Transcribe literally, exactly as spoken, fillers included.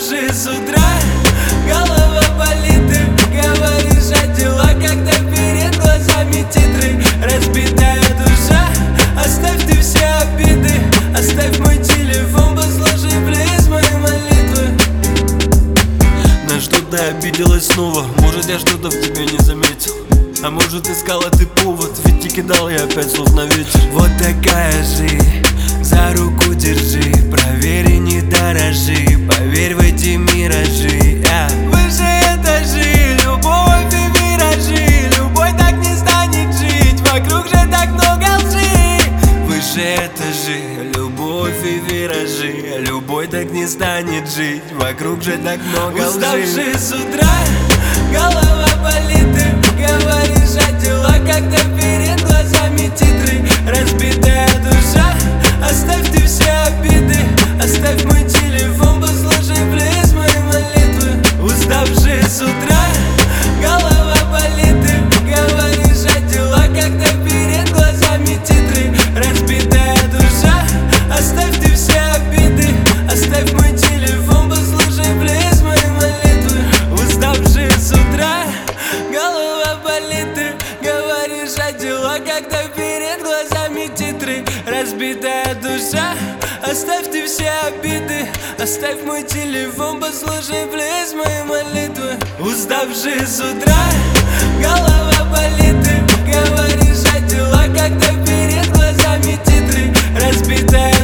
Уставший с утра, голова болит, ты говоришь о делах, когда перед глазами титры. Разбитая душа, оставь ты все обиды, оставь мой телефон, послушай плиз мои молитвы. На что ты обиделась снова? Может, я что-то в тебе не заметил? А может, искала ты повод? Ведь не кидал я опять слов на ветер. Вот такая жизнь, за руку держи, проверь и не дорожи, поверь в эти миражи. yeah. Выше этажи, любовь и виражи, любовь так не станет жить, вокруг же так много лжи. Выше этажи, любовь и виражи, любовь так не станет жить, вокруг же так много лжи. Уставший с утра, голова болит, ты говоришь о делах, когда перед глазами титры. Разбитая душа, оставь ты все обиды, оставь мой телефон, послушай плиз мои молитвы. Уставший с утра, голова болит, ты говоришь о делах, когда перед глазами титры. Разбитая душа, оставь ты все обиды, оставь мой телефон, послушай плиз мои молитвы. Уставший с утра, голова болит, ты говоришь о делах, когда перед глазами титры. Разбитая душа, оставь ты все обиды, оставь мой телефон, послушай плиз мои молитвы. Уставший с утра, голова болит, ты говоришь о делах, когда перед глазами титры. Разбитая